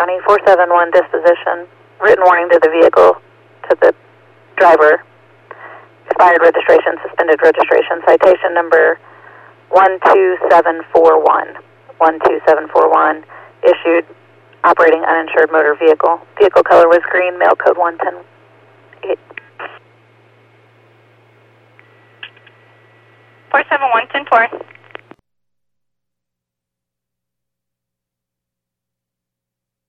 County, 471 disposition, written warning to the vehicle, to the driver, expired registration, suspended registration, citation number 12741. 12741, issued, operating uninsured motor vehicle. Vehicle color was green, mail code 110. 471-10-4.